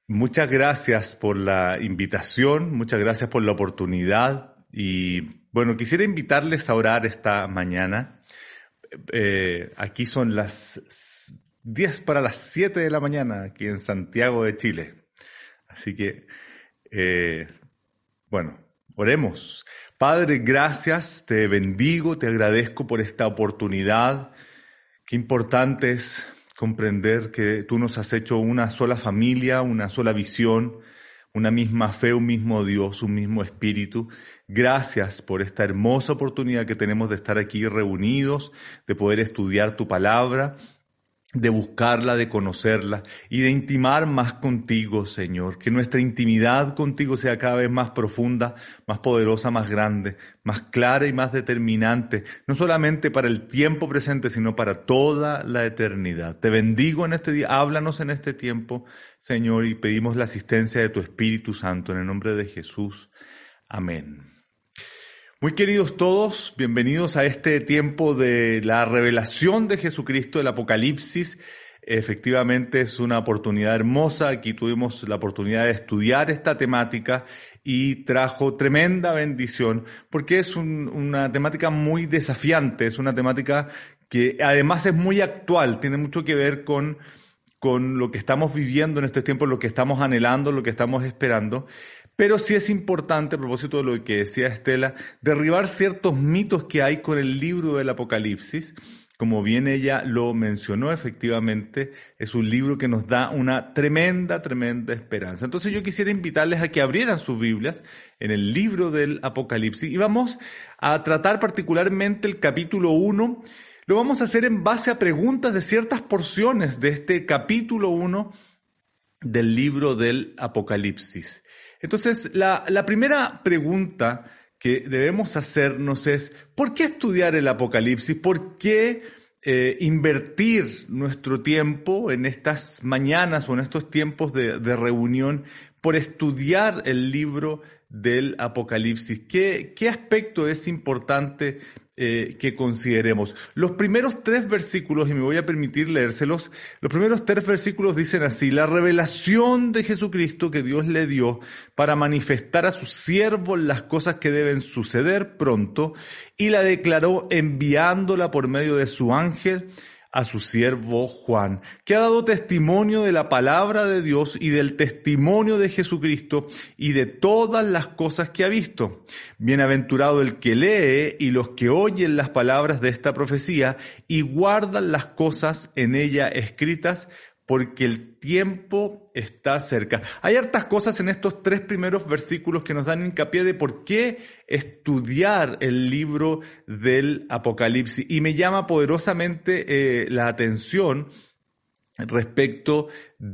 Muchas gracias por la invitación, muchas gracias por la oportunidad y bueno, quisiera invitarles a orar esta mañana. Aquí son las 10 para las 7 de la mañana aquí en Santiago de Chile. Así que, bueno, oremos. Padre, gracias, te bendigo, te agradezco por esta oportunidad. Qué importante es comprender que tú nos has hecho una sola familia, una sola visión, una misma fe, un mismo Dios, un mismo Espíritu. Gracias por esta hermosa oportunidad que tenemos de estar aquí reunidos, de poder estudiar tu palabra, de buscarla, de conocerla y de intimar más contigo, Señor. Que nuestra intimidad contigo sea cada vez más profunda, más poderosa, más grande, más clara y más determinante, no solamente para el tiempo presente, sino para toda la eternidad. Te bendigo en este día, háblanos en este tiempo, Señor, y pedimos la asistencia de tu Espíritu Santo en el nombre de Jesús. Amén. Muy queridos todos, bienvenidos a este tiempo de la revelación de Jesucristo, el Apocalipsis. Efectivamente es una oportunidad hermosa. Aquí tuvimos la oportunidad de estudiar esta temática y trajo tremenda bendición porque es una temática muy desafiante, es una temática que además es muy actual, tiene mucho que ver con lo que estamos viviendo en estos tiempos, lo que estamos anhelando, lo que estamos esperando. Pero sí es importante, a propósito de lo que decía Estela, derribar ciertos mitos que hay con el libro del Apocalipsis. Como bien ella lo mencionó, efectivamente, es un libro que nos da una tremenda esperanza. Entonces yo quisiera invitarles a que abrieran sus Biblias en el libro del Apocalipsis y vamos a tratar particularmente el capítulo 1. Lo vamos a hacer en base a preguntas de ciertas porciones de este capítulo 1 del libro del Apocalipsis. Entonces, la primera pregunta que debemos hacernos es, ¿por qué estudiar el Apocalipsis? ¿Por qué invertir nuestro tiempo en estas mañanas o en estos tiempos de reunión por estudiar el libro del Apocalipsis? ¿Qué aspecto es importante que consideremos? Los primeros 3 versículos, y me voy a permitir leérselos, los primeros 3 versículos dicen así: la revelación de Jesucristo que Dios le dio para manifestar a sus siervos las cosas que deben suceder pronto, y la declaró enviándola por medio de su ángel a su siervo Juan, que ha dado testimonio de la palabra de Dios y del testimonio de Jesucristo y de todas las cosas que ha visto. Bienaventurado el que lee y los que oyen las palabras de esta profecía y guardan las cosas en ella escritas, porque el tiempo está cerca. Hay hartas cosas en estos 3 primeros versículos que nos dan hincapié de por qué estudiar el libro del Apocalipsis. Y me llama poderosamente la atención respecto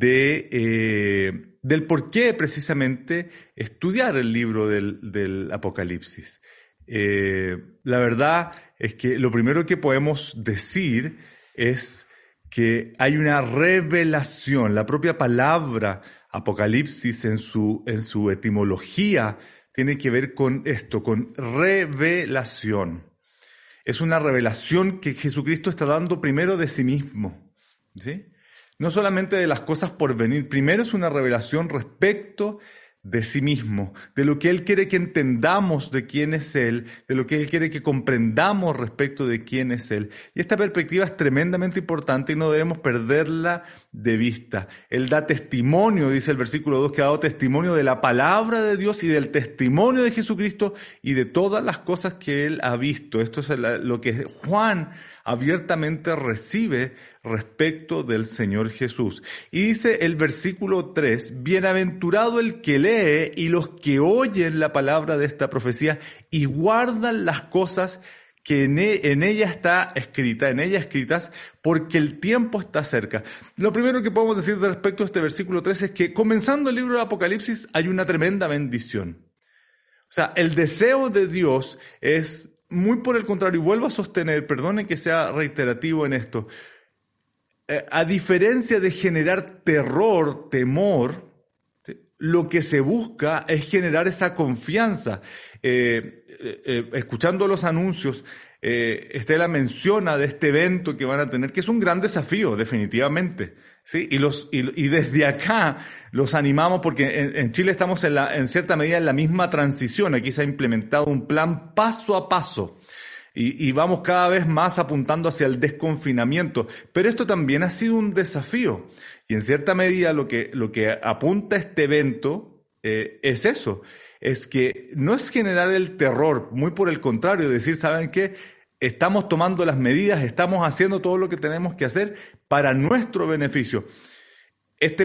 del por qué precisamente estudiar el libro del Apocalipsis. La verdad es que lo primero que podemos decir es que hay una revelación. La propia palabra Apocalipsis en su etimología tiene que ver con esto, con revelación. Es una revelación que Jesucristo está dando primero de sí mismo, ¿sí? No solamente de las cosas por venir. Primero es una revelación respecto de sí mismo, de lo que Él quiere que entendamos de quién es Él, de lo que Él quiere que comprendamos respecto de quién es Él. Y esta perspectiva es tremendamente importante y no debemos perderla de vista. Él da testimonio, dice el versículo 2, que ha dado testimonio de la palabra de Dios y del testimonio de Jesucristo y de todas las cosas que Él ha visto. Esto es lo que Juan abiertamente recibe respecto del Señor Jesús. Y dice el versículo 3, bienaventurado el que lee y los que oyen la palabra de esta profecía y guardan las cosas que en ella está escrita, en ella escritas, porque el tiempo está cerca. Lo primero que podemos decir respecto a este versículo 3 es que comenzando el libro de Apocalipsis hay una tremenda bendición. O sea, el deseo de Dios es muy por el contrario, y vuelvo a sostener, perdone que sea reiterativo en esto, a diferencia de generar terror, temor, ¿sí? Lo que se busca es generar esa confianza. Escuchando los anuncios, Estela menciona de este evento que van a tener, que es un gran desafío, definitivamente. ¿sí? Y desde acá los animamos porque en Chile estamos en cierta medida en la misma transición. Aquí se ha implementado un plan paso a paso. Y vamos cada vez más apuntando hacia el desconfinamiento. Pero esto también ha sido un desafío. Y en cierta medida lo que apunta este evento es eso. Es que no es generar el terror, muy por el contrario, decir, ¿saben qué? Estamos tomando las medidas, estamos haciendo todo lo que tenemos que hacer para nuestro beneficio. Este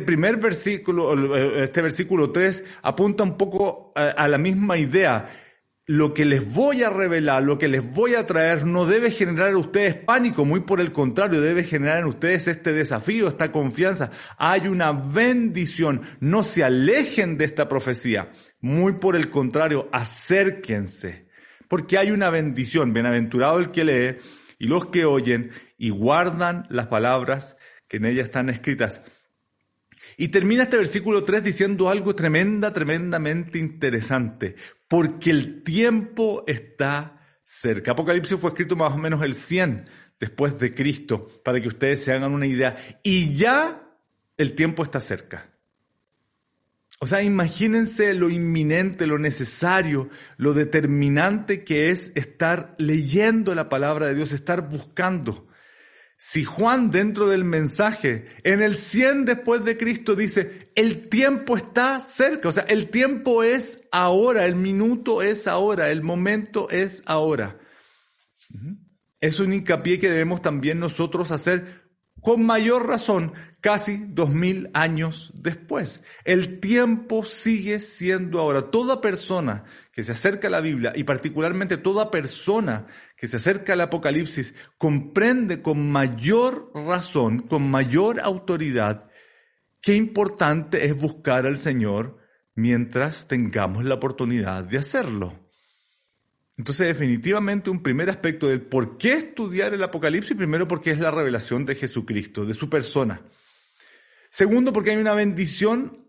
versículo 3, apunta un poco a la misma idea. Lo que les voy a revelar, lo que les voy a traer, no debe generar en ustedes pánico, muy por el contrario, debe generar en ustedes este desafío, esta confianza. Hay una bendición, no se alejen de esta profecía, muy por el contrario, acérquense, porque hay una bendición. Bienaventurado el que lee y los que oyen y guardan las palabras que en ella están escritas. Y termina este versículo 3 diciendo algo tremendamente interesante, porque el tiempo está cerca. Apocalipsis fue escrito más o menos el 100 después de Cristo, para que ustedes se hagan una idea. Y ya el tiempo está cerca. O sea, imagínense lo inminente, lo necesario, lo determinante que es estar leyendo la palabra de Dios, estar buscando. Si Juan dentro del mensaje, en el 100 después de Cristo dice, el tiempo está cerca, o sea, el tiempo es ahora, el minuto es ahora, el momento es ahora. Es un hincapié que debemos también nosotros hacer con mayor razón, casi 2000 años después. El tiempo sigue siendo ahora. Toda persona que se acerca a la Biblia, y particularmente toda persona que se acerca al Apocalipsis, comprende con mayor razón, con mayor autoridad, qué importante es buscar al Señor mientras tengamos la oportunidad de hacerlo. Entonces, definitivamente un primer aspecto del por qué estudiar el Apocalipsis, primero porque es la revelación de Jesucristo, de su persona. Segundo, porque hay una bendición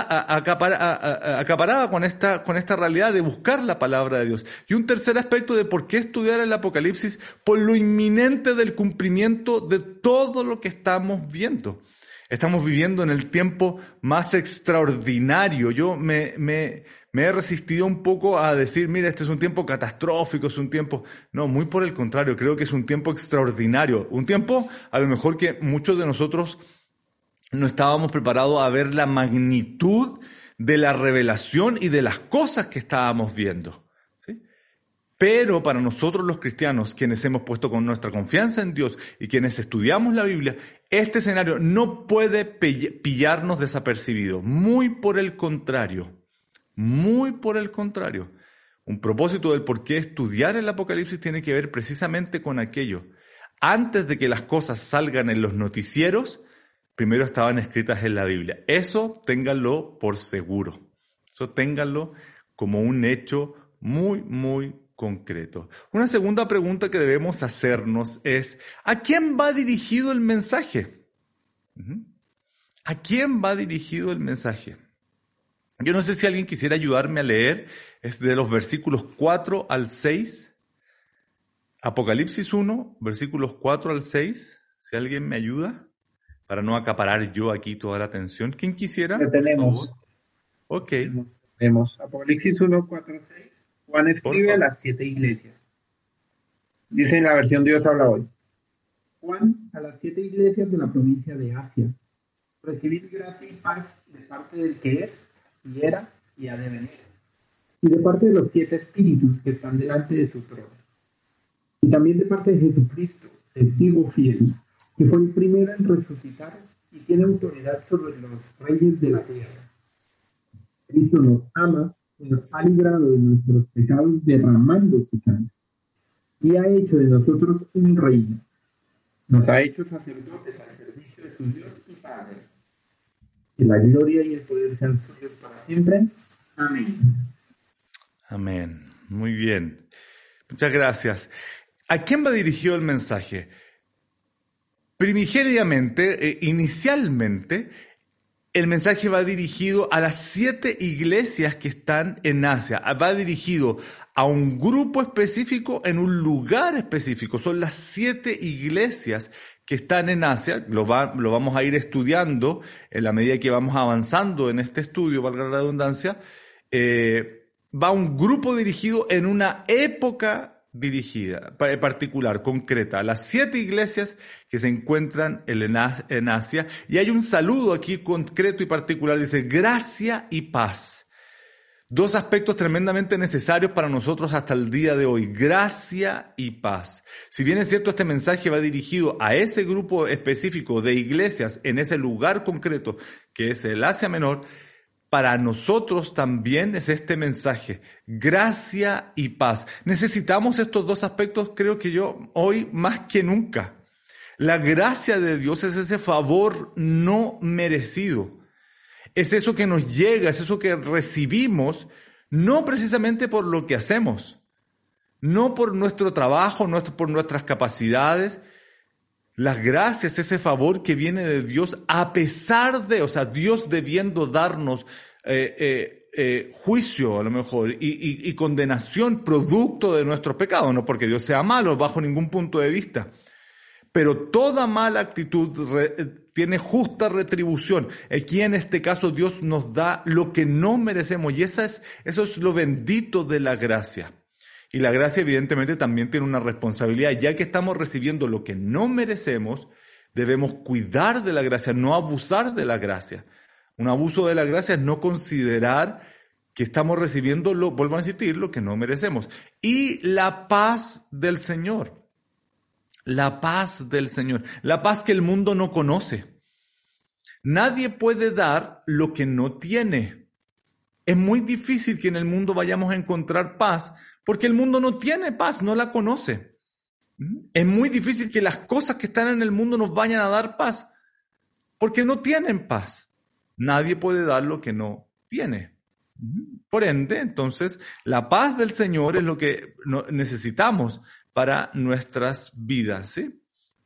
acaparada con esta realidad de buscar la palabra de Dios. Y un tercer aspecto de por qué estudiar el Apocalipsis, por lo inminente del cumplimiento de todo lo que estamos viendo. Estamos viviendo en el tiempo más extraordinario. Yo me he resistido un poco a decir, mira, este es un tiempo catastrófico, es un tiempo... No, muy por el contrario, creo que es un tiempo extraordinario. Un tiempo a lo mejor que muchos de nosotros no estábamos preparados a ver la magnitud de la revelación y de las cosas que estábamos viendo. ¿Sí? Pero para nosotros los cristianos, quienes hemos puesto con nuestra confianza en Dios y quienes estudiamos la Biblia, este escenario no puede pillarnos desapercibido. Muy por el contrario. Muy por el contrario. Un propósito del por qué estudiar el Apocalipsis tiene que ver precisamente con aquello. Antes de que las cosas salgan en los noticieros, primero estaban escritas en la Biblia. Eso ténganlo por seguro. Eso ténganlo como un hecho muy concreto. Una segunda pregunta que debemos hacernos es, ¿a quién va dirigido el mensaje? ¿A quién va dirigido el mensaje? Yo no sé si alguien quisiera ayudarme a leer, es de los versículos 4 al 6, Apocalipsis 1, versículos 4 al 6, si alguien me ayuda, para no acaparar yo aquí toda la atención. ¿Quién quisiera? Lo tenemos. Ok. Tenemos Apocalipsis 1, 4, 6. Juan escribe a las 7 iglesias. Dice en la versión Dios habla hoy. Juan, a las 7 iglesias de la provincia de Asia. Recibid gracia y paz de parte del que es, y era, y ha de venir. Y de parte de los 7 espíritus que están delante de su trono. Y también de parte de Jesucristo, testigo fiel, que fue el primero en resucitar y tiene autoridad sobre los reyes de la tierra. Cristo nos ama y nos ha librado de nuestros pecados derramando su sangre. Y ha hecho de nosotros un reino. Nos ha hecho sacerdotes al servicio de su Dios y Padre. Que la gloria y el poder sean suyos para siempre. Amén. Amén. Muy bien. Muchas gracias. ¿A quién va dirigido el mensaje? Primigeniamente, inicialmente, el mensaje va dirigido a las 7 iglesias que están en Asia. Va dirigido a un grupo específico en un lugar específico. Son las 7 iglesias que están en Asia, lo vamos a ir estudiando en la medida que vamos avanzando en este estudio, valga la redundancia, va un grupo dirigido en una época dirigida, particular, concreta, a las 7 iglesias que se encuentran en Asia, y hay un saludo aquí concreto y particular, dice, gracia y paz. 2 aspectos tremendamente necesarios para nosotros hasta el día de hoy, gracia y paz. Si bien es cierto, este mensaje va dirigido a ese grupo específico de iglesias en ese lugar concreto que es el Asia Menor, para nosotros también es este mensaje, gracia y paz. Necesitamos estos 2 aspectos, creo que yo, hoy más que nunca. La gracia de Dios es ese favor no merecido. Es eso que nos llega, es eso que recibimos, no precisamente por lo que hacemos, no por nuestro trabajo, no por nuestras capacidades. Las gracias, ese favor que viene de Dios, a pesar de, o sea, Dios debiendo darnos juicio a lo mejor y condenación producto de nuestros pecados, no porque Dios sea malo bajo ningún punto de vista. Pero toda mala actitud tiene justa retribución. Aquí en este caso Dios nos da lo que no merecemos y eso es lo bendito de la gracia. Y la gracia evidentemente también tiene una responsabilidad. Ya que estamos recibiendo lo que no merecemos, debemos cuidar de la gracia, no abusar de la gracia. Un abuso de la gracia es no considerar que estamos recibiendo, vuelvo a insistir, lo que no merecemos. Y la paz del Señor. La paz del Señor, la paz que el mundo no conoce. Nadie puede dar lo que no tiene. Es muy difícil que en el mundo vayamos a encontrar paz porque el mundo no tiene paz, no la conoce. Es muy difícil que las cosas que están en el mundo nos vayan a dar paz porque no tienen paz. Nadie puede dar lo que no tiene. Por ende, entonces, la paz del Señor es lo que necesitamos para nuestras vidas, ¿sí?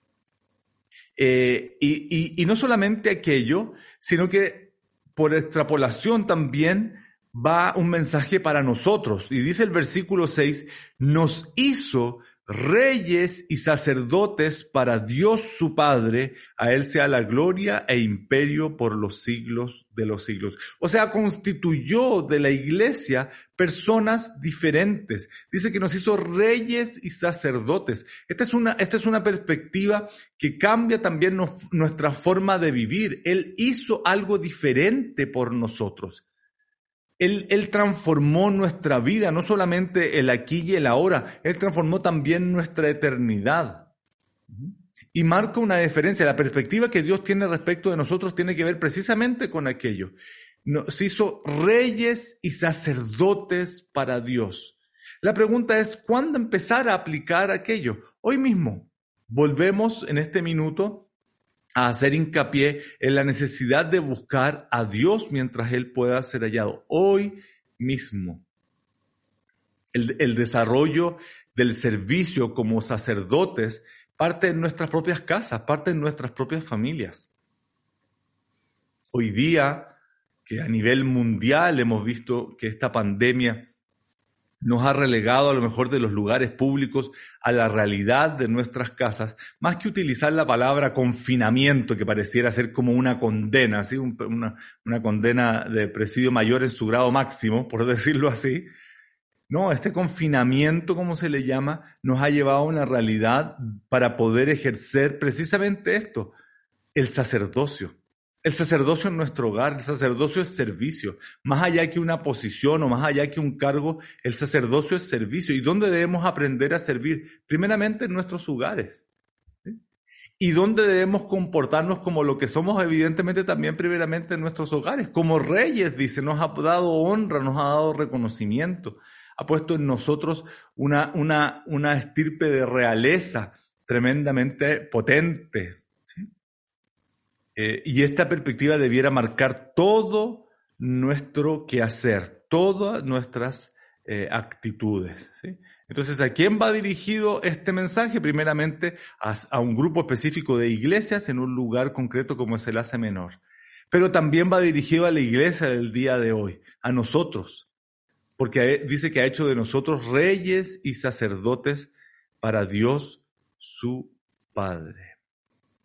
Y no solamente aquello, sino que por extrapolación también va un mensaje para nosotros. Y dice el versículo 6, nos hizo reyes y sacerdotes para Dios su Padre, a Él sea la gloria e imperio por los siglos de los siglos. O sea, constituyó de la iglesia personas diferentes. Dice que nos hizo reyes y sacerdotes. Esta es una perspectiva que cambia también nuestra forma de vivir. Él hizo algo diferente por nosotros. Él transformó nuestra vida, no solamente el aquí y el ahora, Él transformó también nuestra eternidad. Y marca una diferencia. La perspectiva que Dios tiene respecto de nosotros tiene que ver precisamente con aquello. Nos hizo reyes y sacerdotes para Dios. La pregunta es, ¿cuándo empezar a aplicar aquello? Hoy mismo. Volvemos en este minuto a hacer hincapié en la necesidad de buscar a Dios mientras Él pueda ser hallado. Hoy mismo. El desarrollo del servicio como sacerdotes parte en nuestras propias casas, parte en nuestras propias familias. Hoy día, que a nivel mundial hemos visto que esta pandemia nos ha relegado a lo mejor de los lugares públicos a la realidad de nuestras casas, más que utilizar la palabra confinamiento, que pareciera ser como una condena, ¿sí? una condena de presidio mayor en su grado máximo, por decirlo así. No, este confinamiento, como se le llama, nos ha llevado a una realidad para poder ejercer precisamente esto, el sacerdocio. El sacerdocio en nuestro hogar, el sacerdocio es servicio. Más allá que una posición o más allá que un cargo, el sacerdocio es servicio. ¿Y dónde debemos aprender a servir? Primeramente en nuestros hogares. ¿Sí? ¿Y dónde debemos comportarnos como lo que somos? Evidentemente también primeramente en nuestros hogares. Como reyes, dice, nos ha dado honra, nos ha dado reconocimiento. Ha puesto en nosotros una estirpe de realeza tremendamente potente. Y esta perspectiva debiera marcar todo nuestro quehacer, todas nuestras actitudes, ¿sí? Entonces, ¿a quién va dirigido este mensaje? Primeramente, a un grupo específico de iglesias en un lugar concreto como es el Asia Menor. Pero también va dirigido a la iglesia del día de hoy, a nosotros, porque dice que ha hecho de nosotros reyes y sacerdotes para Dios su Padre.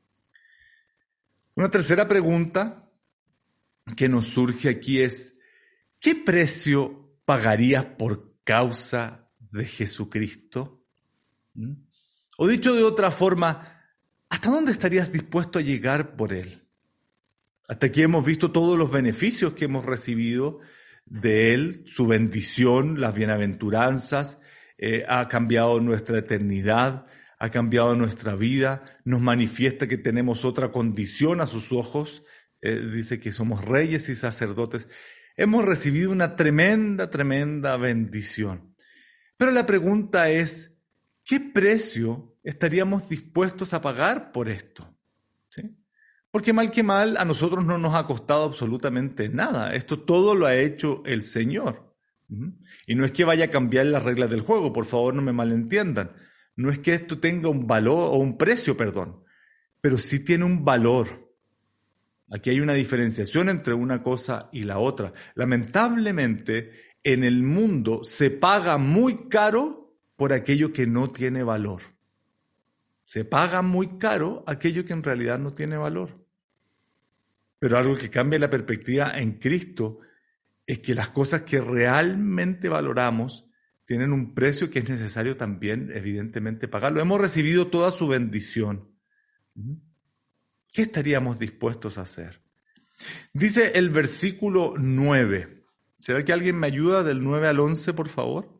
Una tercera pregunta que nos surge aquí es, ¿qué precio pagarías por causa de Jesucristo? O dicho de otra forma, ¿hasta dónde estarías dispuesto a llegar por Él? Hasta aquí hemos visto todos los beneficios que hemos recibido de Él, su bendición, las bienaventuranzas, ha cambiado nuestra eternidad, ha cambiado nuestra vida, nos manifiesta que tenemos otra condición a sus ojos, dice que somos reyes y sacerdotes. Hemos recibido una tremenda, tremenda bendición. Pero la pregunta es, ¿qué precio estaríamos dispuestos a pagar por esto? ¿Sí? Porque mal que mal, a nosotros no nos ha costado absolutamente nada. Esto todo lo ha hecho el Señor. Y no es que vaya a cambiar las reglas del juego, por favor no me malentiendan. No es que esto tenga un valor o un precio, perdón, pero sí tiene un valor. Aquí hay una diferenciación entre una cosa y la otra. Lamentablemente, en el mundo se paga muy caro por aquello que no tiene valor. Se paga muy caro aquello que en realidad no tiene valor. Pero algo que cambia la perspectiva en Cristo es que las cosas que realmente valoramos tienen un precio que es necesario también, evidentemente, pagarlo. Hemos recibido toda su bendición. ¿Qué estaríamos dispuestos a hacer? Dice el versículo 9. ¿Será que alguien me ayuda del 9 al 11, por favor?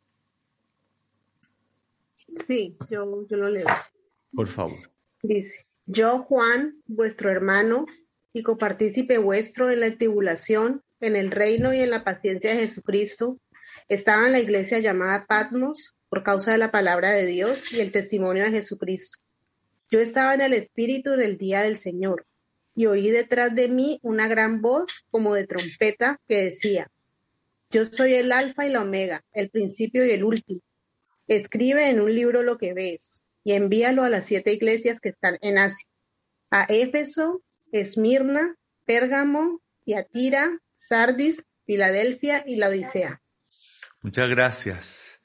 Sí, yo lo leo. Por favor. Dice, yo, Juan, vuestro hermano, y copartícipe vuestro en la tribulación, en el reino y en la paciencia de Jesucristo, estaba en la iglesia llamada Patmos por causa de la palabra de Dios y el testimonio de Jesucristo. Yo estaba en el Espíritu en el día del Señor, y oí detrás de mí una gran voz como de trompeta que decía, yo soy el Alfa y la Omega, el principio y el último. Escribe en un libro lo que ves, y envíalo a las 7 iglesias que están en Asia, a Éfeso, Esmirna, Pérgamo, Tiatira, Sardis, Filadelfia y Laodicea. Muchas gracias.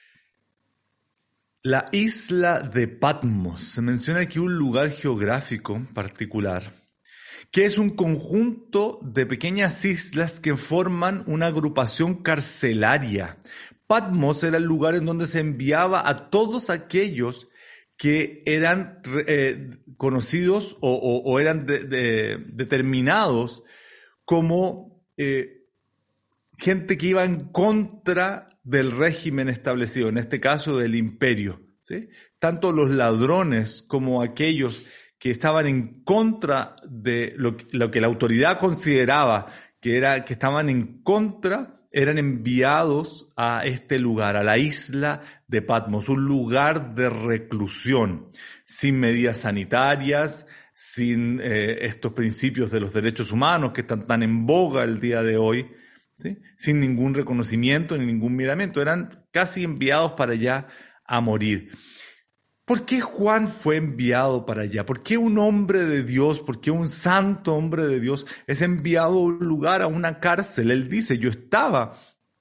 La isla de Patmos, se menciona aquí un lugar geográfico particular, que es un conjunto de pequeñas islas que forman una agrupación carcelaria. Patmos era el lugar en donde se enviaba a todos aquellos que eran conocidos o eran determinados como gente que iba en contra del régimen establecido, en este caso del imperio, ¿sí? Tanto los ladrones como aquellos que estaban en contra de lo que la autoridad consideraba que estaban en contra, eran enviados a este lugar, a la isla de Patmos, un lugar de reclusión, sin medidas sanitarias, sin estos principios de los derechos humanos que están tan en boga el día de hoy, ¿sí? Sin ningún reconocimiento ni ningún miramiento, eran casi enviados para allá a morir. ¿Por qué Juan fue enviado para allá? ¿Por qué un hombre de Dios, por qué un santo hombre de Dios es enviado a un lugar, a una cárcel? Él dice, yo estaba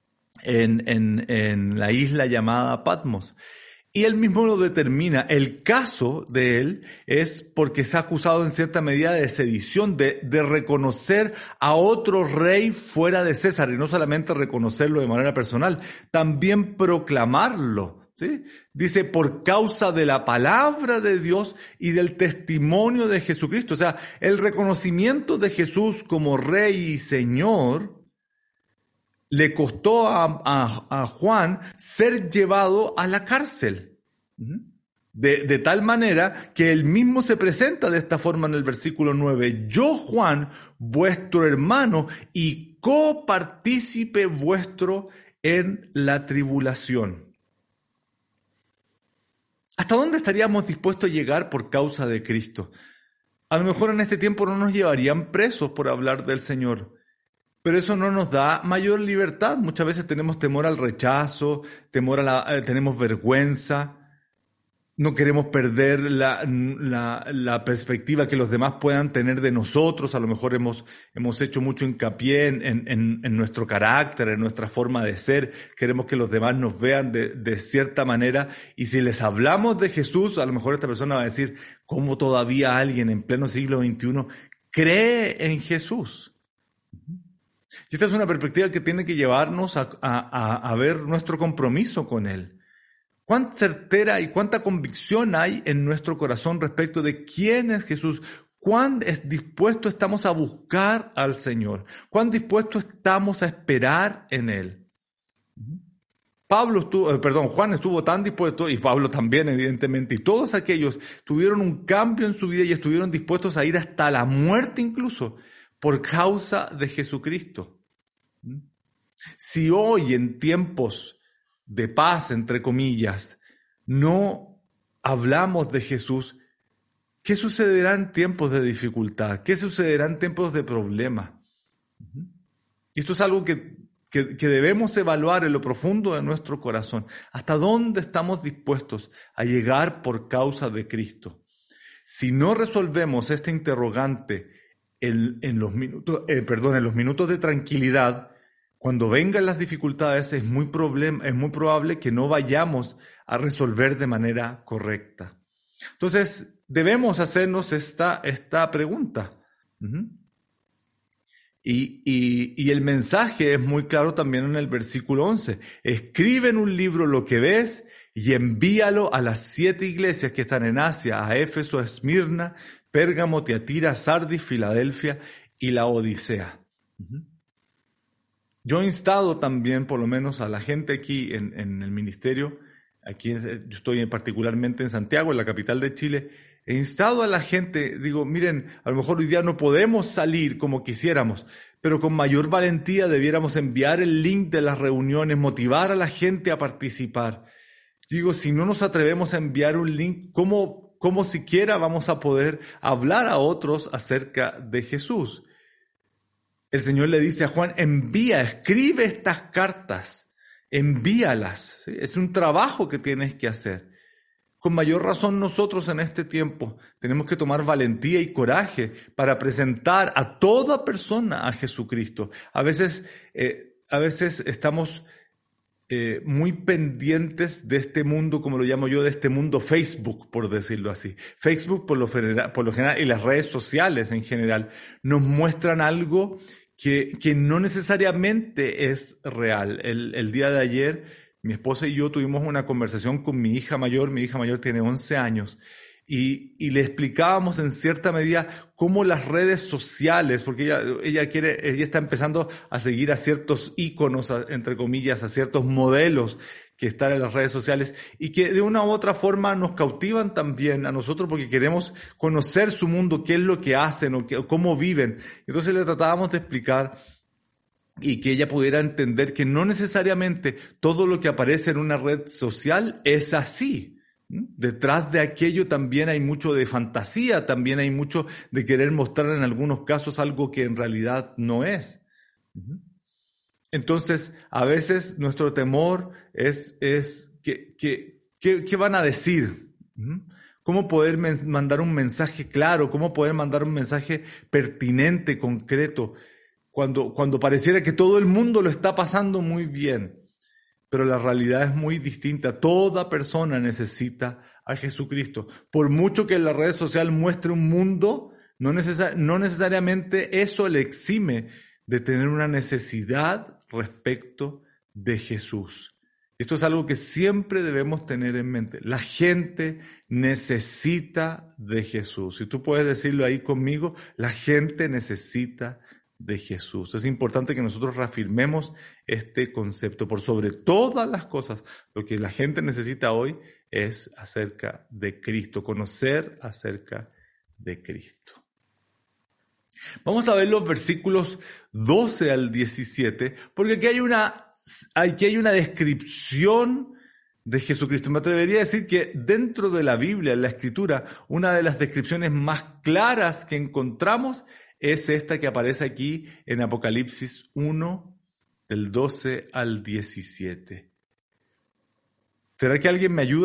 en la isla llamada Patmos. Y él mismo lo determina. El caso de él es porque está acusado en cierta medida de sedición, de reconocer a otro rey fuera de César, y no solamente reconocerlo de manera personal, también proclamarlo. ¿Sí? Dice, por causa de la palabra de Dios y del testimonio de Jesucristo. O sea, el reconocimiento de Jesús como Rey y Señor le costó a Juan ser llevado a la cárcel. De tal manera que él mismo se presenta de esta forma en el versículo 9. Yo, Juan, vuestro hermano y copartícipe vuestro en la tribulación. ¿Hasta dónde estaríamos dispuestos a llegar por causa de Cristo? A lo mejor en este tiempo no nos llevarían presos por hablar del Señor, pero eso no nos da mayor libertad. Muchas veces tenemos temor al rechazo, tenemos vergüenza. No queremos perder la perspectiva que los demás puedan tener de nosotros. A lo mejor hemos hecho mucho hincapié en nuestro carácter, en nuestra forma de ser. Queremos que los demás nos vean de cierta manera. Y si les hablamos de Jesús, a lo mejor esta persona va a decir, ¿cómo todavía alguien en pleno siglo XXI cree en Jesús? Y esta es una perspectiva que tiene que llevarnos a ver nuestro compromiso con Él. ¿Cuán certera y cuánta convicción hay en nuestro corazón respecto de quién es Jesús? ¿Cuán dispuestos estamos a buscar al Señor? ¿Cuán dispuestos estamos a esperar en Él? Juan estuvo tan dispuesto, y Pablo también, evidentemente, y todos aquellos tuvieron un cambio en su vida y estuvieron dispuestos a ir hasta la muerte incluso por causa de Jesucristo. Si hoy en tiempos de paz, entre comillas, no hablamos de Jesús, ¿qué sucederá en tiempos de dificultad? ¿Qué sucederá en tiempos de problema? Y esto es algo que debemos evaluar en lo profundo de nuestro corazón. ¿Hasta dónde estamos dispuestos a llegar por causa de Cristo? Si no resolvemos este interrogante en los minutos de tranquilidad, cuando vengan las dificultades es muy probable que no vayamos a resolver de manera correcta. Entonces, debemos hacernos esta pregunta. Y el mensaje es muy claro también en el versículo 11. Escribe en un libro lo que ves y envíalo a las 7 iglesias que están en Asia, a Éfeso, a Esmirna, Pérgamo, Tiatira, Sardis, Filadelfia y la Odisea. Yo he instado también, por lo menos, a la gente aquí en el ministerio, aquí yo estoy particularmente en Santiago, en la capital de Chile, he instado a la gente, digo, miren, a lo mejor hoy día no podemos salir como quisiéramos, pero con mayor valentía debiéramos enviar el link de las reuniones, motivar a la gente a participar. Digo, si no nos atrevemos a enviar un link, ¿cómo siquiera vamos a poder hablar a otros acerca de Jesús? El Señor le dice a Juan, escribe estas cartas, envíalas. ¿Sí? Es un trabajo que tienes que hacer. Con mayor razón nosotros en este tiempo tenemos que tomar valentía y coraje para presentar a toda persona a Jesucristo. A veces estamos muy pendientes de este mundo, como lo llamo yo, de este mundo Facebook, por decirlo así. Facebook por lo general y las redes sociales en general nos muestran algo que no necesariamente es real. El día de ayer mi esposa y yo tuvimos una conversación con mi hija mayor tiene 11 años, y le explicábamos en cierta medida cómo las redes sociales, porque ella está empezando a seguir a ciertos íconos, entre comillas, a ciertos modelos que están en las redes sociales y que de una u otra forma nos cautivan también a nosotros porque queremos conocer su mundo, qué es lo que hacen o cómo viven. Entonces le tratábamos de explicar y que ella pudiera entender que no necesariamente todo lo que aparece en una red social es así. Detrás de aquello también hay mucho de fantasía, también hay mucho de querer mostrar en algunos casos algo que en realidad no es. Entonces, a veces nuestro temor es ¿qué van a decir? ¿Cómo poder mandar un mensaje claro? ¿Cómo poder mandar un mensaje pertinente, concreto? Cuando pareciera que todo el mundo lo está pasando muy bien. Pero la realidad es muy distinta. Toda persona necesita a Jesucristo. Por mucho que la red social muestre un mundo, no necesariamente eso le exime de tener una necesidad respecto de Jesús. Esto es algo que siempre debemos tener en mente. La gente necesita de Jesús. Si tú puedes decirlo ahí conmigo, la gente necesita de Jesús. Es importante que nosotros reafirmemos este concepto. Por sobre todas las cosas, lo que la gente necesita hoy es acerca de Cristo, conocer acerca de Cristo. Vamos a ver los versículos 12 al 17, porque aquí hay una descripción de Jesucristo. Me atrevería a decir que dentro de la Biblia, en la Escritura, una de las descripciones más claras que encontramos es esta que aparece aquí en Apocalipsis 1, del 12 al 17. ¿Será que alguien me ayuda?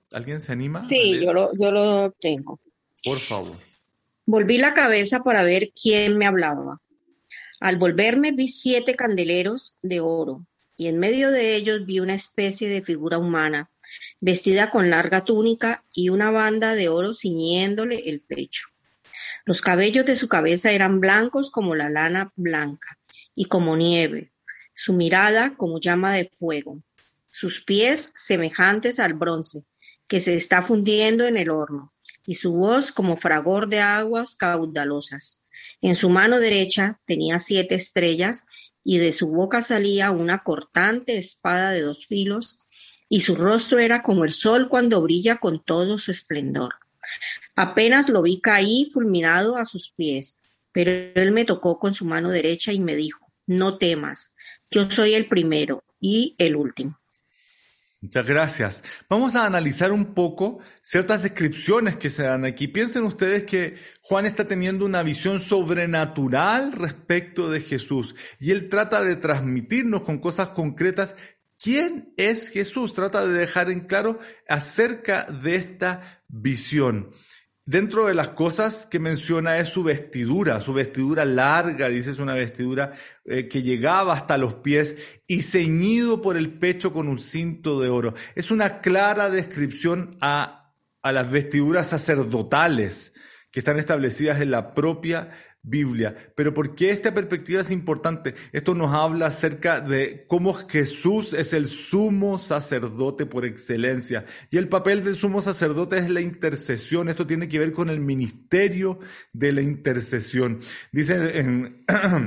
¿Alguien se anima a Sí, leer? yo lo tengo. Por favor. Volví la cabeza para ver quién me hablaba. Al volverme vi 7 candeleros de oro, y en medio de ellos vi una especie de figura humana, vestida con larga túnica y una banda de oro ciñéndole el pecho. Los cabellos de su cabeza eran blancos como la lana blanca y como nieve, su mirada como llama de fuego, sus pies semejantes al bronce que se está fundiendo en el horno, y su voz como fragor de aguas caudalosas. En su mano derecha tenía 7 estrellas, y de su boca salía una cortante espada de 2 filos, y su rostro era como el sol cuando brilla con todo su esplendor. Apenas lo vi, caí fulminado a sus pies, pero él me tocó con su mano derecha y me dijo: no temas, yo soy el primero y el último. Muchas gracias. Vamos a analizar un poco ciertas descripciones que se dan aquí. Piensen ustedes que Juan está teniendo una visión sobrenatural respecto de Jesús y él trata de transmitirnos con cosas concretas quién es Jesús. Trata de dejar en claro acerca de esta visión. Dentro de las cosas que menciona es su vestidura larga, dice, es una vestidura que llegaba hasta los pies y ceñido por el pecho con un cinto de oro. Es una clara descripción a las vestiduras sacerdotales que están establecidas en la propia Biblia. Pero ¿por qué esta perspectiva es importante? Esto nos habla acerca de cómo Jesús es el sumo sacerdote por excelencia. Y el papel del sumo sacerdote es la intercesión. Esto tiene que ver con el ministerio de la intercesión. Dice en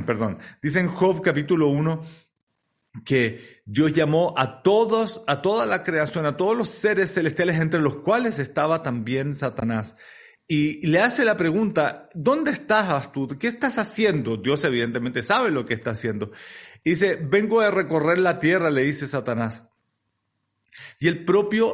Job capítulo 1 que Dios llamó a toda la creación, a todos los seres celestiales, entre los cuales estaba también Satanás. Y le hace la pregunta: ¿dónde estás tú? ¿Qué estás haciendo? Dios evidentemente sabe lo que está haciendo. Y dice: vengo de recorrer la tierra, le dice Satanás. Y el propio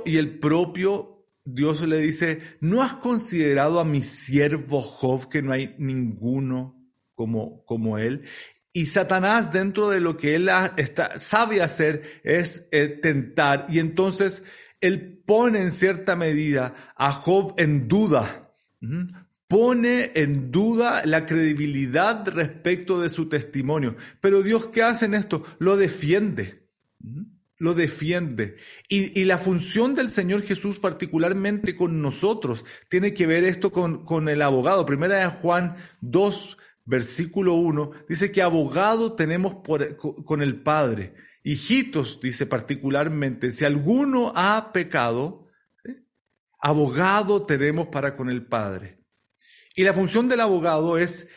Dios le dice: ¿no has considerado a mi siervo Job, que no hay ninguno como él? Y Satanás, dentro de lo que él sabe hacer, es tentar. Y entonces él pone en cierta medida a Job en duda. Pone en duda la credibilidad respecto de su testimonio. Pero Dios, ¿qué hace en esto? Lo defiende. Lo defiende. Y la función del Señor Jesús, particularmente con nosotros, tiene que ver esto con el abogado. Primera de Juan 2, versículo 1, dice que abogado tenemos con el Padre. Hijitos, dice particularmente, si alguno ha pecado, abogado tenemos para con el Padre. Y la función del abogado es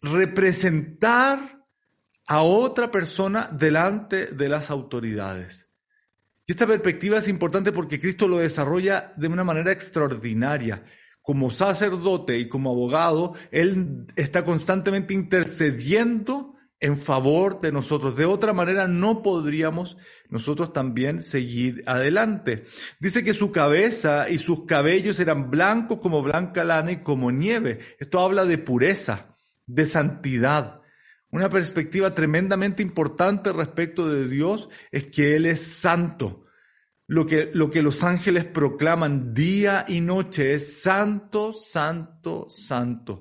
representar a otra persona delante de las autoridades. Y esta perspectiva es importante porque Cristo lo desarrolla de una manera extraordinaria. Como sacerdote y como abogado, Él está constantemente intercediendo en favor de nosotros. De otra manera no podríamos nosotros también seguir adelante. Dice que su cabeza y sus cabellos eran blancos como blanca lana y como nieve. Esto habla de pureza, de santidad. Una perspectiva tremendamente importante respecto de Dios es que Él es santo. Lo que los ángeles proclaman día y noche es santo, santo, santo.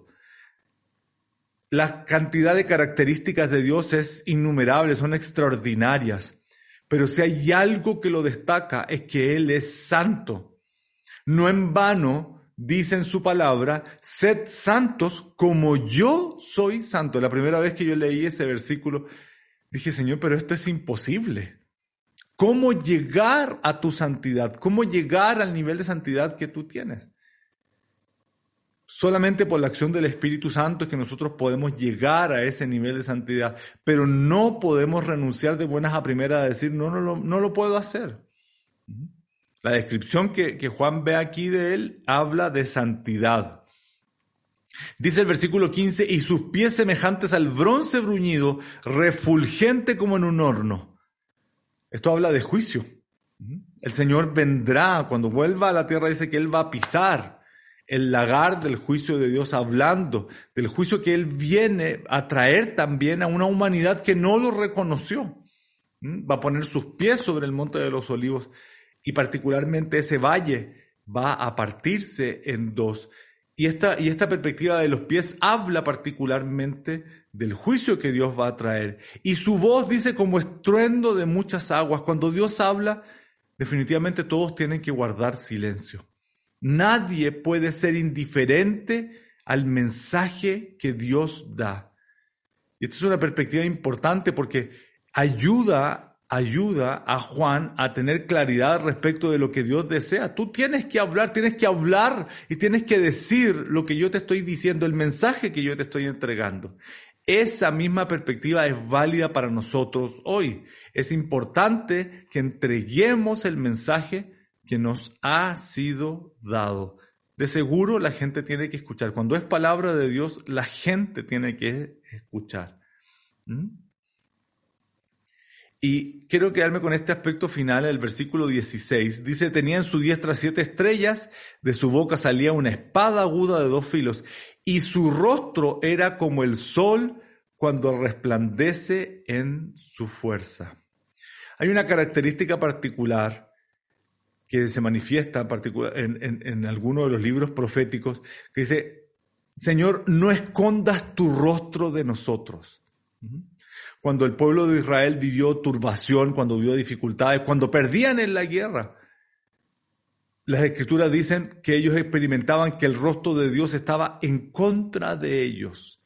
La cantidad de características de Dios es innumerable, son extraordinarias. Pero si hay algo que lo destaca es que Él es santo. No en vano dice en su palabra: sed santos como yo soy santo. La primera vez que yo leí ese versículo dije: Señor, pero esto es imposible. ¿Cómo llegar a tu santidad? ¿Cómo llegar al nivel de santidad que tú tienes? Solamente por la acción del Espíritu Santo es que nosotros podemos llegar a ese nivel de santidad, pero no podemos renunciar de buenas a primeras a decir: no lo puedo hacer. La descripción que Juan ve aquí de él habla de santidad. Dice el versículo 15: y sus pies semejantes al bronce bruñido, refulgente como en un horno. Esto habla de juicio. El Señor vendrá, cuando vuelva a la tierra, dice que Él va a pisar el lagar del juicio de Dios, hablando del juicio que Él viene a traer también a una humanidad que no lo reconoció. Va a poner sus pies sobre el monte de los olivos y particularmente ese valle va a partirse en dos. Y esta perspectiva de los pies habla particularmente del juicio que Dios va a traer. Y su voz dice como estruendo de muchas aguas. Cuando Dios habla, definitivamente todos tienen que guardar silencio. Nadie puede ser indiferente al mensaje que Dios da. Y esta es una perspectiva importante porque ayuda a Juan a tener claridad respecto de lo que Dios desea. Tú tienes que hablar y tienes que decir lo que yo te estoy diciendo, el mensaje que yo te estoy entregando. Esa misma perspectiva es válida para nosotros hoy. Es importante que entreguemos el mensaje que nos ha sido dado. De seguro la gente tiene que escuchar. Cuando es palabra de Dios, la gente tiene que escuchar. Y quiero quedarme con este aspecto final, el versículo 16. Dice, tenía en su diestra 7 estrellas, de su boca salía una espada aguda de 2 filos, y su rostro era como el sol cuando resplandece en su fuerza. Hay una característica particular que se manifiesta en alguno de los libros proféticos, que dice, Señor, no escondas tu rostro de nosotros. Cuando el pueblo de Israel vivió turbación, cuando vivió dificultades, cuando perdían en la guerra, las Escrituras dicen que ellos experimentaban que el rostro de Dios estaba en contra de ellos.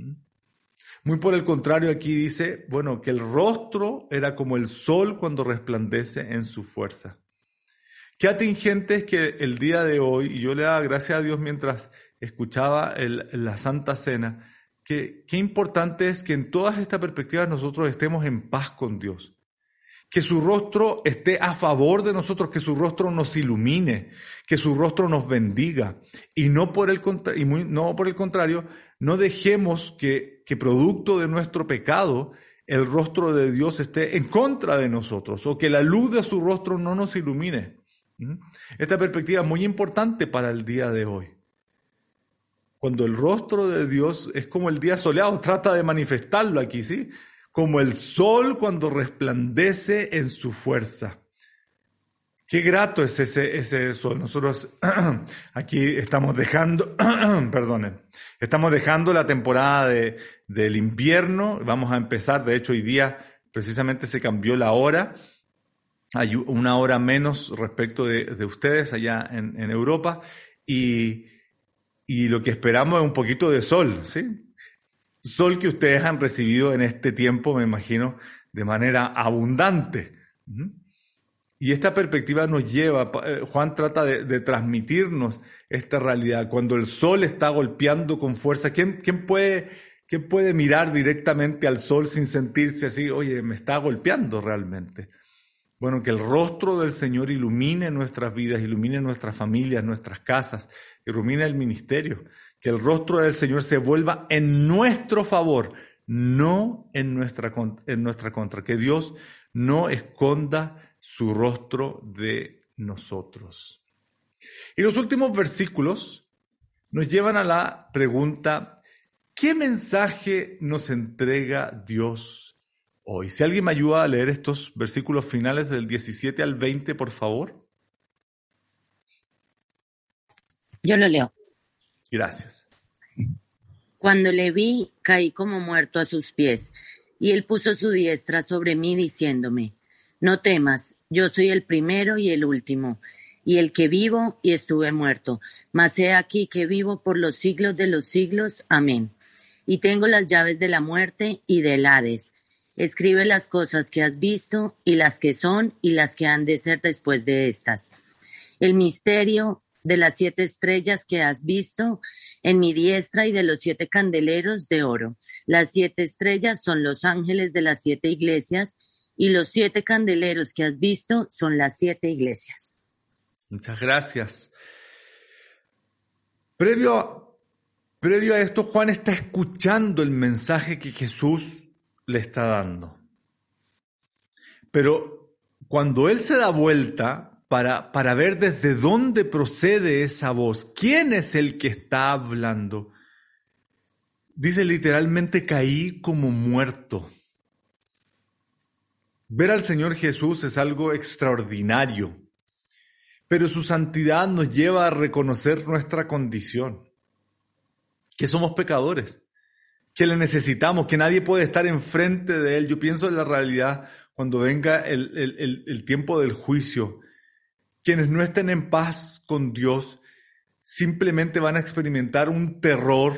Muy por el contrario, aquí dice, bueno, que el rostro era como el sol cuando resplandece en su fuerza. Qué atingente es que el día de hoy, y yo le daba gracias a Dios mientras escuchaba la Santa Cena, qué importante es que en todas estas perspectivas nosotros estemos en paz con Dios. Que su rostro esté a favor de nosotros, que su rostro nos ilumine, que su rostro nos bendiga. Y no por el contrario, no dejemos que producto de nuestro pecado el rostro de Dios esté en contra de nosotros o que la luz de su rostro no nos ilumine. Esta perspectiva es muy importante para el día de hoy. Cuando el rostro de Dios es como el día soleado, trata de manifestarlo aquí, ¿sí? Como el sol cuando resplandece en su fuerza. Qué grato es ese sol. Nosotros aquí estamos dejando, estamos dejando la temporada del invierno. Vamos a empezar, de hecho hoy día precisamente se cambió la hora. Hay una hora menos respecto de ustedes allá en Europa y lo que esperamos es un poquito de sol, ¿sí? Sol que ustedes han recibido en este tiempo, me imagino, de manera abundante. Y esta perspectiva nos lleva, Juan trata de transmitirnos esta realidad. Cuando el sol está golpeando con fuerza, ¿quién puede mirar directamente al sol sin sentirse así, oye, me está golpeando realmente? Bueno, que el rostro del Señor ilumine nuestras vidas, ilumine nuestras familias, nuestras casas, ilumine el ministerio. Que el rostro del Señor se vuelva en nuestro favor, no en nuestra contra. Que Dios no esconda su rostro de nosotros. Y los últimos versículos nos llevan a la pregunta, ¿qué mensaje nos entrega Dios hoy? Si alguien me ayuda a leer estos versículos finales del 17 al 20, por favor. Yo lo leo. Gracias. Cuando le vi, caí como muerto a sus pies, y él puso su diestra sobre mí diciéndome, no temas, yo soy el primero y el último, y el que vivo y estuve muerto, mas he aquí que vivo por los siglos de los siglos. Amén. Y tengo las llaves de la muerte y del Hades. Escribe las cosas que has visto y las que son y las que han de ser después de estas. El misterio de las 7 estrellas que has visto en mi diestra y de los 7 candeleros de oro. Las 7 estrellas son los ángeles de las 7 iglesias y los 7 candeleros que has visto son las 7 iglesias. Muchas gracias. Previo a esto, Juan está escuchando el mensaje que Jesús le está dando. Pero cuando él se da vuelta para ver desde dónde procede esa voz, quién es el que está hablando, dice literalmente, caí como muerto. Ver al Señor Jesús es algo extraordinario. pero su santidad nos lleva a reconocer nuestra condición, que somos pecadores, que le necesitamos, que nadie puede estar enfrente de Él. Yo pienso en la realidad cuando venga el tiempo del juicio. Quienes no estén en paz con Dios simplemente van a experimentar un terror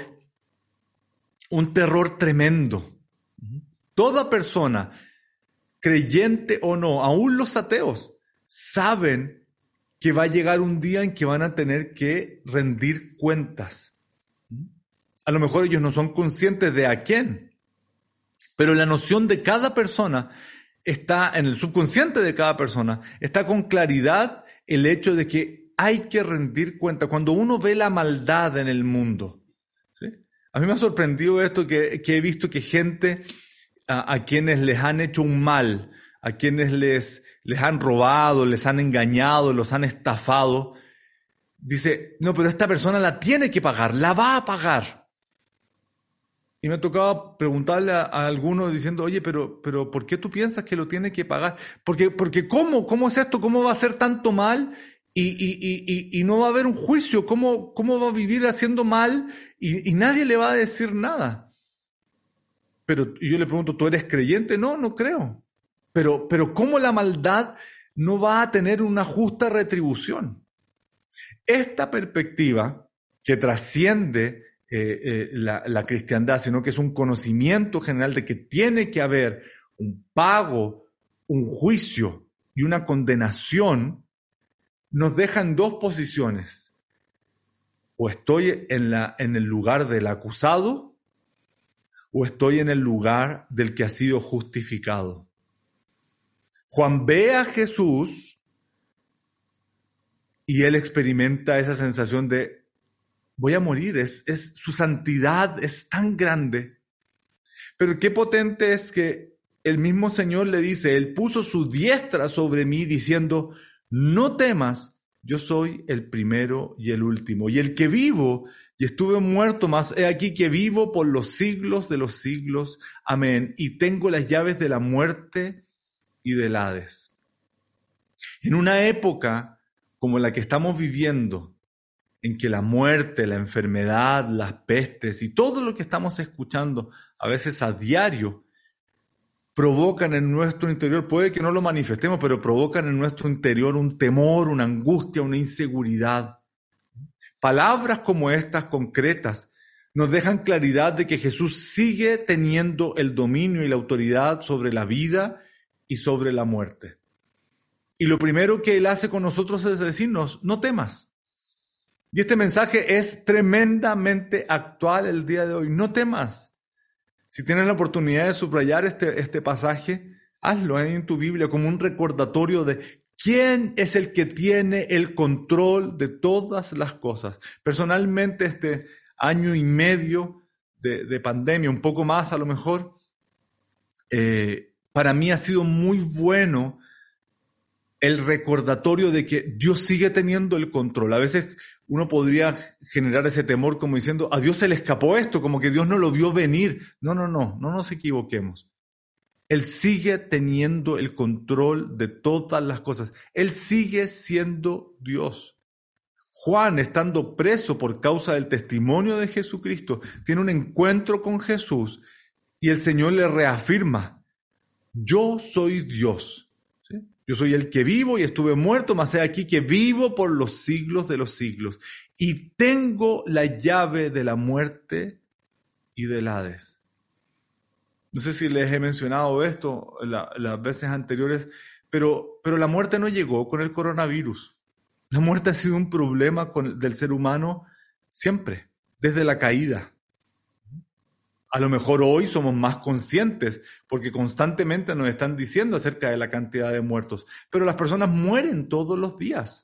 tremendo. Toda persona, creyente o no, aún los ateos, saben que va a llegar un día en que van a tener que rendir cuentas. A lo mejor ellos no son conscientes de a quién, pero la noción de cada persona está en el subconsciente de cada persona, está con claridad el hecho de que hay que rendir cuenta. Cuando uno ve la maldad en el mundo, ¿sí? A mí me ha sorprendido esto que he visto que gente a quienes les han hecho un mal, a quienes les han robado, les han engañado, los han estafado, dice, no, pero esta persona la tiene que pagar, la va a pagar. Y me ha tocado preguntarle a alguno diciendo, oye, pero ¿por qué tú piensas que lo tiene que pagar? Porque ¿cómo es esto? ¿Cómo va a hacer tanto mal? Y no va a haber un juicio. ¿Cómo va a vivir haciendo mal? Y nadie le va a decir nada. Pero yo le pregunto, ¿tú eres creyente? No creo. Pero ¿cómo la maldad no va a tener una justa retribución? Esta perspectiva que trasciende la cristiandad, sino que es un conocimiento general de que tiene que haber un pago, un juicio y una condenación, nos deja en dos posiciones. O estoy en el lugar del acusado, o estoy en el lugar del que ha sido justificado. Juan ve a Jesús y él experimenta esa sensación de voy a morir, su santidad es tan grande. Pero qué potente es que el mismo Señor le dice, Él puso su diestra sobre mí diciendo, no temas, yo soy el primero y el último, y el que vivo y estuve muerto, mas he aquí que vivo por los siglos de los siglos. Amén. Y tengo las llaves de la muerte y del Hades. En una época como la que estamos viviendo, en que la muerte, la enfermedad, las pestes y todo lo que estamos escuchando a veces a diario provocan en nuestro interior, puede que no lo manifestemos, pero provocan en nuestro interior un temor, una angustia, una inseguridad. Palabras como estas concretas nos dejan claridad de que Jesús sigue teniendo el dominio y la autoridad sobre la vida y sobre la muerte. Y lo primero que Él hace con nosotros es decirnos, no temas. Y este mensaje es tremendamente actual el día de hoy. No temas. Si tienes la oportunidad de subrayar este pasaje, hazlo ahí en tu Biblia como un recordatorio de quién es el que tiene el control de todas las cosas. Personalmente, este año y medio de pandemia, un poco más a lo mejor, para mí ha sido muy bueno el recordatorio de que Dios sigue teniendo el control. A veces uno podría generar ese temor como diciendo, a Dios se le escapó esto, como que Dios no lo vio venir. No nos equivoquemos. Él sigue teniendo el control de todas las cosas. Él sigue siendo Dios. Juan, estando preso por causa del testimonio de Jesucristo, tiene un encuentro con Jesús y el Señor le reafirma, yo soy Dios. Yo soy el que vivo y estuve muerto, mas he aquí que vivo por los siglos de los siglos. Y tengo la llave de la muerte y del Hades. No sé si les he mencionado esto las veces anteriores, pero la muerte no llegó con el coronavirus. La muerte ha sido un problema del ser humano siempre, desde la caída. A lo mejor hoy somos más conscientes porque constantemente nos están diciendo acerca de la cantidad de muertos, pero las personas mueren todos los días.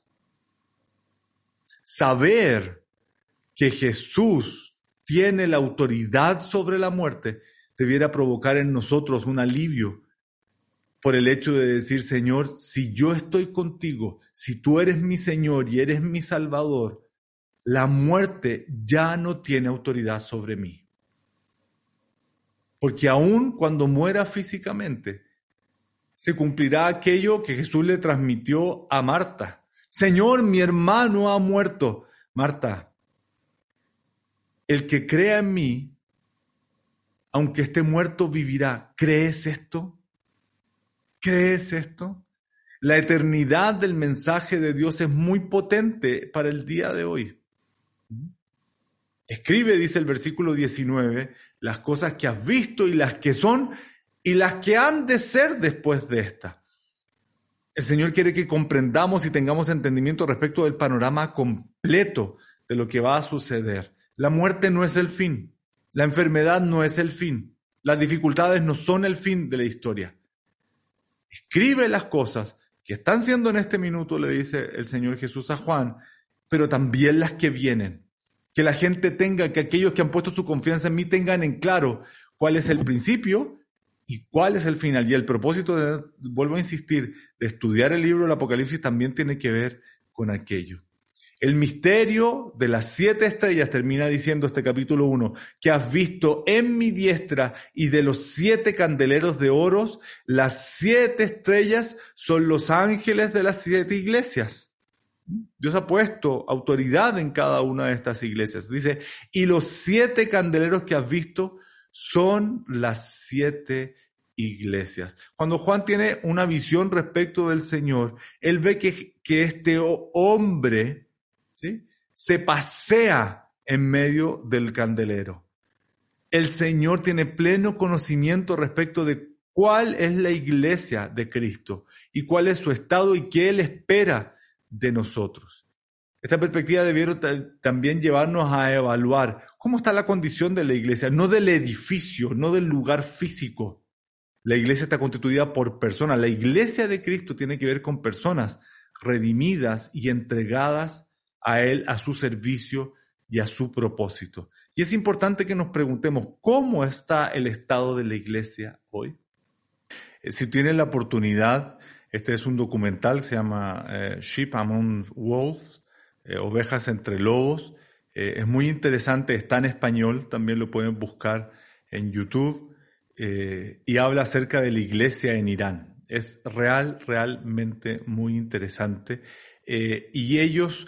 Saber que Jesús tiene la autoridad sobre la muerte debiera provocar en nosotros un alivio por el hecho de decir, Señor, si yo estoy contigo, si tú eres mi Señor y eres mi Salvador, la muerte ya no tiene autoridad sobre mí. Porque aun cuando muera físicamente, se cumplirá aquello que Jesús le transmitió a Marta. Señor, mi hermano ha muerto. Marta, el que crea en mí, aunque esté muerto, vivirá. ¿Crees esto? ¿Crees esto? La eternidad del mensaje de Dios es muy potente para el día de hoy. Escribe, dice el versículo 19, las cosas que has visto y las que son y las que han de ser después de esta. El Señor quiere que comprendamos y tengamos entendimiento respecto del panorama completo de lo que va a suceder. La muerte no es el fin. La enfermedad no es el fin. Las dificultades no son el fin de la historia. Escribe las cosas que están siendo en este minuto, le dice el Señor Jesús a Juan, pero también las que vienen. Que la gente tenga, que aquellos que han puesto su confianza en mí tengan en claro cuál es el principio y cuál es el final. Y el propósito, vuelvo a insistir, de estudiar el libro del Apocalipsis también tiene que ver con aquello. El misterio de las 7 estrellas, termina diciendo este capítulo 1, que has visto en mi diestra, y de los 7 candeleros de oro, las 7 estrellas son los ángeles de las 7 iglesias. Dios ha puesto autoridad en cada una de estas iglesias. Dice, y los 7 candeleros que has visto son las 7 iglesias. Cuando Juan tiene una visión respecto del Señor, él ve que este hombre, ¿sí?, se pasea en medio del candelero. El Señor tiene pleno conocimiento respecto de cuál es la iglesia de Cristo y cuál es su estado y qué Él espera de nosotros. Esta perspectiva debiera también llevarnos a evaluar cómo está la condición de la iglesia, no del edificio, no del lugar físico. La iglesia está constituida por personas. La iglesia de Cristo tiene que ver con personas redimidas y entregadas a Él, a su servicio y a su propósito. Y es importante que nos preguntemos, ¿cómo está el estado de la iglesia hoy? Si tienen la oportunidad, este es un documental, se llama Sheep Among Wolves, Ovejas entre Lobos. Es muy interesante, está en español, también lo pueden buscar en YouTube, y habla acerca de la iglesia en Irán. Es realmente muy interesante. Y ellos,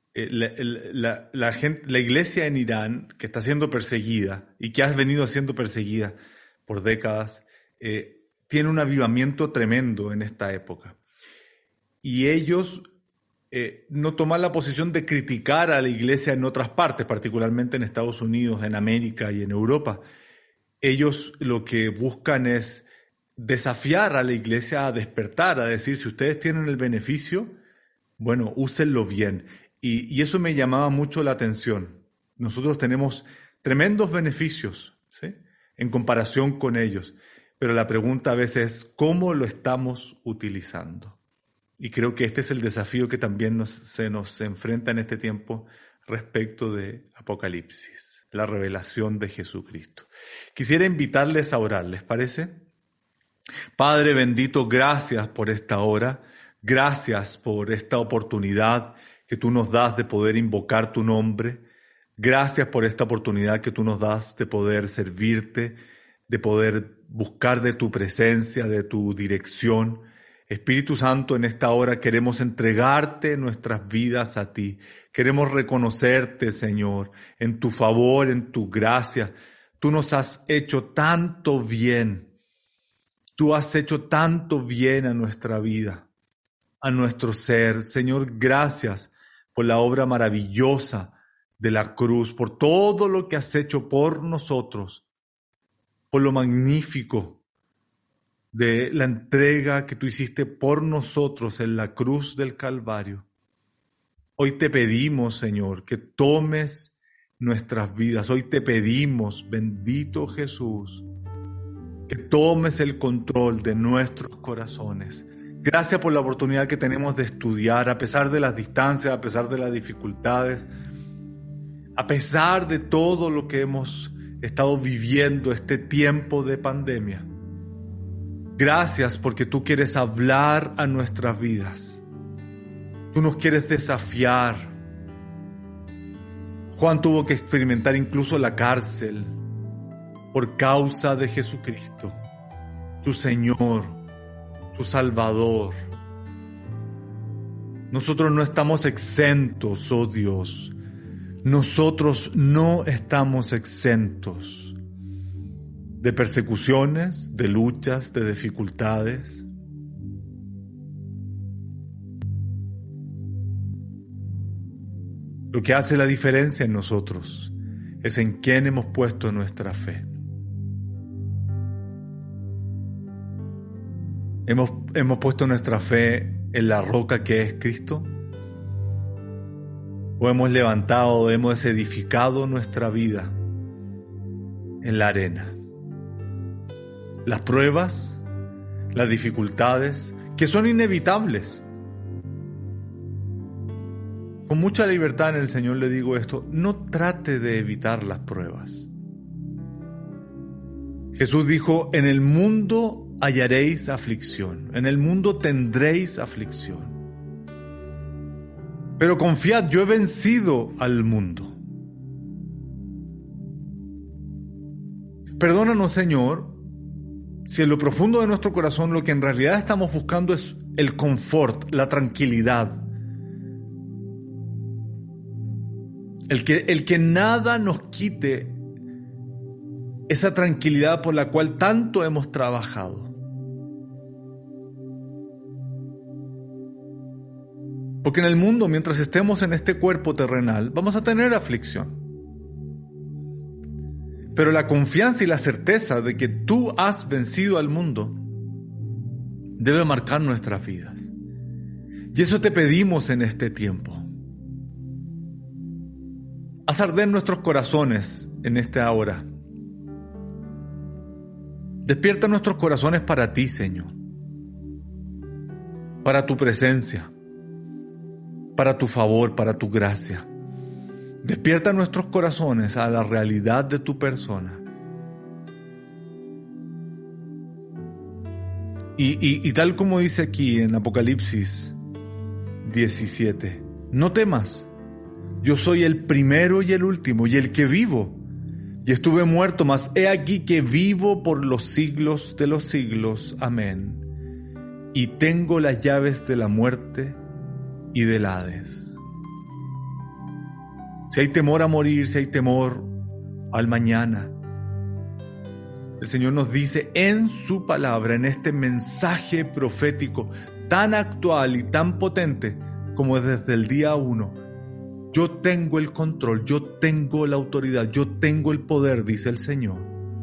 la iglesia en Irán, que está siendo perseguida y que ha venido siendo perseguida por décadas, tiene un avivamiento tremendo en esta época. Y ellos no toman la posición de criticar a la iglesia en otras partes, particularmente en Estados Unidos, en América y en Europa. Ellos lo que buscan es desafiar a la iglesia a despertar, a decir, si ustedes tienen el beneficio, bueno, úsenlo bien. Y eso me llamaba mucho la atención. Nosotros tenemos tremendos beneficios, ¿sí?, en comparación con ellos. Pero la pregunta a veces es, ¿cómo lo estamos utilizando? Y creo que este es el desafío que también se nos enfrenta en este tiempo respecto de Apocalipsis, la revelación de Jesucristo. Quisiera invitarles a orar, ¿les parece? Padre bendito, gracias por esta hora, gracias por esta oportunidad que tú nos das de poder invocar tu nombre, gracias por esta oportunidad que tú nos das de poder servirte, de poder buscar de tu presencia, de tu dirección. Espíritu Santo, en esta hora queremos entregarte nuestras vidas a ti. Queremos reconocerte, Señor, en tu favor, en tu gracia. Tú nos has hecho tanto bien. Tú has hecho tanto bien a nuestra vida, a nuestro ser. Señor, gracias por la obra maravillosa de la cruz, por todo lo que has hecho por nosotros, por lo magnífico de la entrega que tú hiciste por nosotros en la cruz del Calvario. Hoy te pedimos, Señor, que tomes nuestras vidas. Hoy te pedimos, bendito Jesús, que tomes el control de nuestros corazones. Gracias por la oportunidad que tenemos de estudiar, a pesar de las distancias, a pesar de las dificultades, a pesar de todo lo que hemos estado viviendo este tiempo de pandemia. Gracias porque tú quieres hablar a nuestras vidas. Tú nos quieres desafiar. Juan tuvo que experimentar incluso la cárcel por causa de Jesucristo, tu Señor, tu Salvador. Nosotros no estamos exentos, oh Dios. Nosotros no estamos exentos de persecuciones, de luchas, de dificultades. Lo que hace la diferencia en nosotros es en quién hemos puesto nuestra fe. ¿Hemos puesto nuestra fe en la roca que es Cristo? ¿O hemos levantado, hemos edificado nuestra vida en la arena? Las pruebas, las dificultades, que son inevitables. Con mucha libertad en el Señor le digo esto: no trate de evitar las pruebas. Jesús dijo: en el mundo hallaréis aflicción, en el mundo tendréis aflicción. Pero confiad, yo he vencido al mundo. Perdónanos, Señor, si en lo profundo de nuestro corazón lo que en realidad estamos buscando es el confort, la tranquilidad. El que nada nos quite esa tranquilidad por la cual tanto hemos trabajado. Porque en el mundo, mientras estemos en este cuerpo terrenal, vamos a tener aflicción. Pero la confianza y la certeza de que tú has vencido al mundo debe marcar nuestras vidas. Y eso te pedimos en este tiempo. Haz arder nuestros corazones en esta hora. Despierta nuestros corazones para ti, Señor. Para tu presencia. Para tu favor, para tu gracia. Despierta nuestros corazones a la realidad de tu persona. Y tal como dice aquí en Apocalipsis 17, no temas, yo soy el primero y el último y el que vivo. Y estuve muerto, mas he aquí que vivo por los siglos de los siglos. Amén. Y tengo las llaves de la muerte y del Hades. Si hay temor a morir, si hay temor al mañana, el Señor nos dice en su palabra, en este mensaje profético tan actual y tan potente como desde el día 1, yo tengo el control, yo tengo la autoridad, yo tengo el poder, dice el Señor.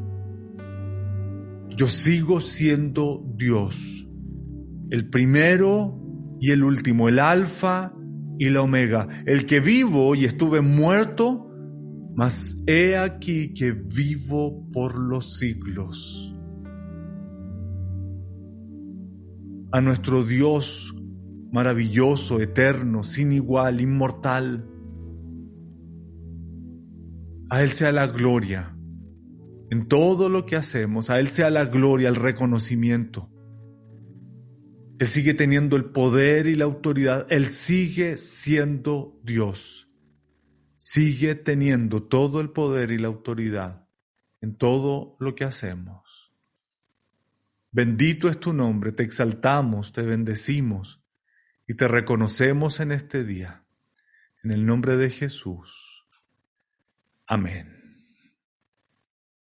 Yo sigo siendo Dios, el primero y el último, el alfa y la omega, el que vivo y estuve muerto, mas he aquí que vivo por los siglos. A nuestro Dios maravilloso, eterno, sin igual, inmortal, a Él sea la gloria en todo lo que hacemos, a Él sea la gloria, el reconocimiento. Él sigue teniendo el poder y la autoridad. Él sigue siendo Dios. Sigue teniendo todo el poder y la autoridad en todo lo que hacemos. Bendito es tu nombre, te exaltamos, te bendecimos y te reconocemos en este día. En el nombre de Jesús. Amén.